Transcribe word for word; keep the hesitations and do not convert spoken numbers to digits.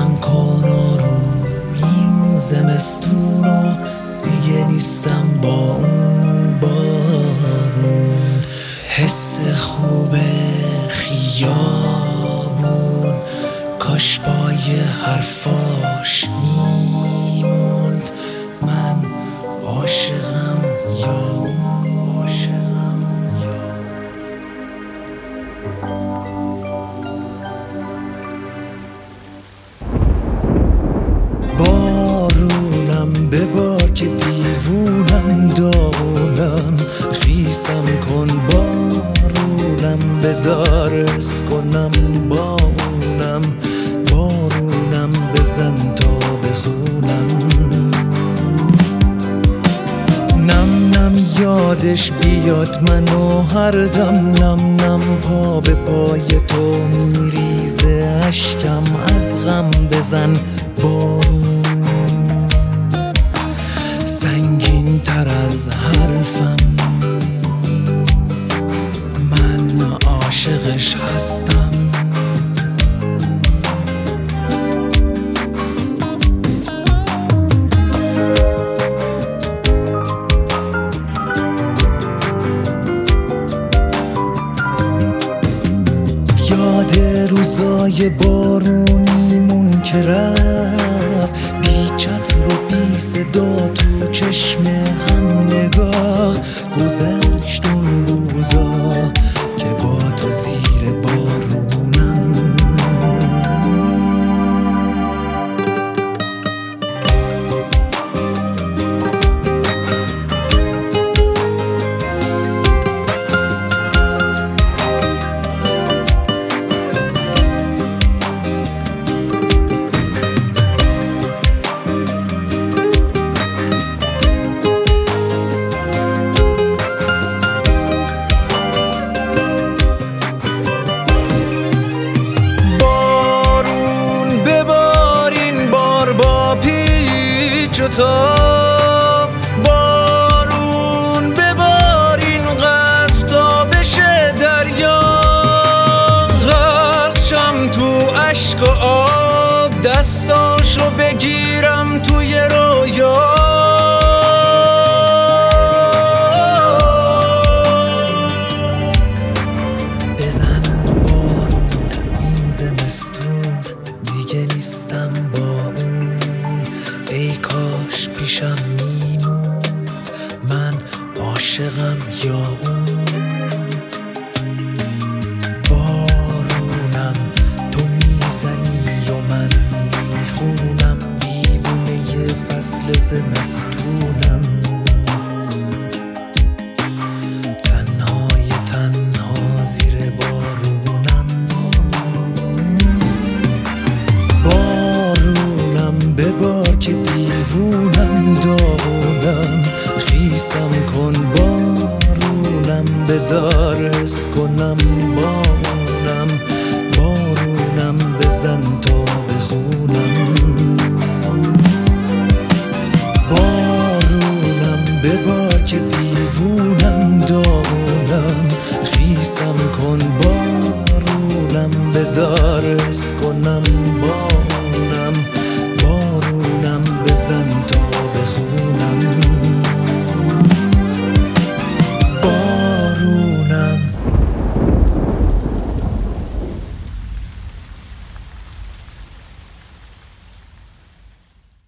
خیسم کن آروم این زمستونو، دیگه نیستم با اون بارون. حس خوب خیابون کاش با یه حرفاش میموند. من عاشقم یا اون. بارونم ببار که دیوونم داغونم، خیسم کن بارونم بذار اس کنم با اونم. بارونم بزن تا بخونم، نم نم یادش بیاد منو هر دم، نم نم پا به پای تو میریزه اشکم از غم. بزن بارون سنگین تر از حرفم، من عاشقش هستم. یاد روزای بارونیمون که رفت، بی چتر و بی صدا تو چشم هم نگاه. گذشت اون روزا که با تو زیر بارونم. تا بارون ببارین قدر تا بشه دریا. غرقشم تو اشک و آب، دستاشو بگیرم توی رویا. بزن بارون این زمستون، دیگه نیستم با اون. ای کاش پیشم میموند، من عاشقم یا اون. بارونم تو میزنی و من میخونم، دیوونه ی فصل زمستونم. تنهای تنها زیر بارونم. بارونم ببار که دیوونم داغونم، خیسم کن بارونم بذار اس کنم